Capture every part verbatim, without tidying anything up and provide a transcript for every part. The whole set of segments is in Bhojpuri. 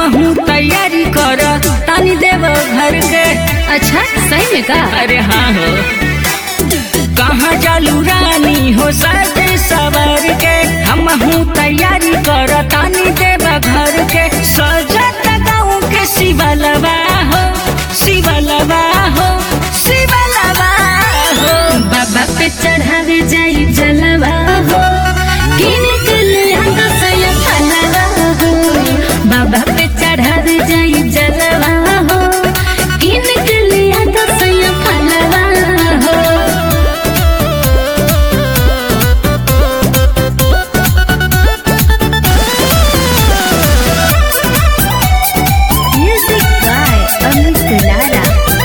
हमहू तैयारी कर तानी देव घर के। अच्छा सही में का? अरे हाँ हो, कहाँ जालू रानी हो सज सवर के। हमहू तैयारी कर तानी देव घर के। सजत गाँव के शिवलवा हो, शिवलवा हो, शिवलवा हो। बाबा पे चढ़ावे जाई जलवा हो, किन के लिया दसया फलवा हो। बाबा पे चढ़ावे जाई जलवा हो, किन के लिया दसया फलवा हो। Music by Amit Lara।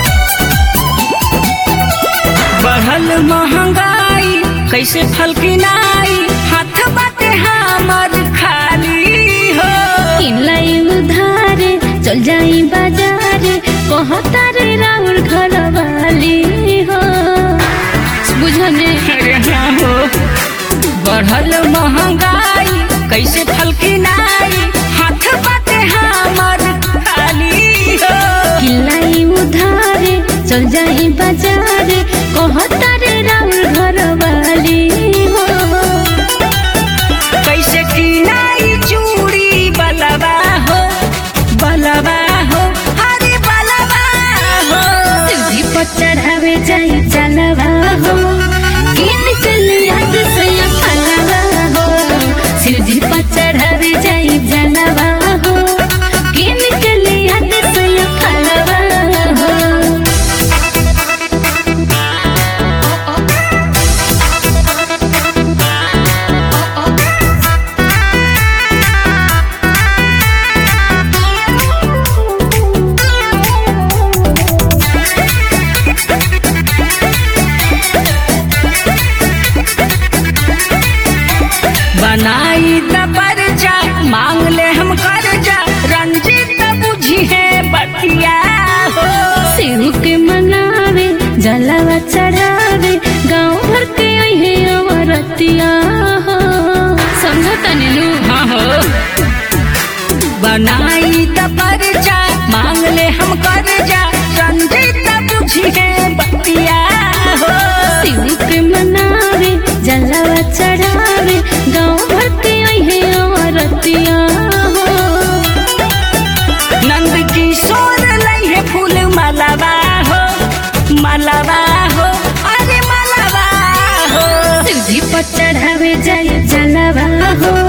बढ़ल महंगाई कैसे फल किनाई, हाथ बाटे हमर खाली हो। किनलाई उधारे चल जाई बाजारे, कहता रे राउर घर वाली हो। बुझने अरे हाँ हो, बढ़ल महंगाई कैसे फल किनाई, हाथ बाटे हमर खाली हो। किनलाई उधारे चल जाई बाजारे, कहता रे राउर घर वाली हो। कैसे किनाई चूड़ी बलवा हो, बलवा हो, अरे बलवा हो। शिवजी पर चढ़ावे जाई जलवा हो, किन के लिया दसया फलवा हो। शिवजी पर चढ़ावे जाई जलवा हो, किन के लिया दसया फलवा हो। बनाई दबर जा मांग ले हम कर जा, रंजीत बुझी है बतिया हो। शिव के मनावे जलवा चढ़ावे, गाँव भर के अहे अवरतिया हो। समझो तनी लू? हाँ हो, बनाई दबर जा मांग ले हम कर जा, रंजीत बुझी है बतिया हो। शिव के मनावे जलवा चढ़ावे, गाँव भर के अहे अवरतिया हो। नंद किशोर लइहे फूल मलवा हो, मलवा हो, अरे मलवा हो। शिवजी पर चढ़ावे जाई जलवा हो,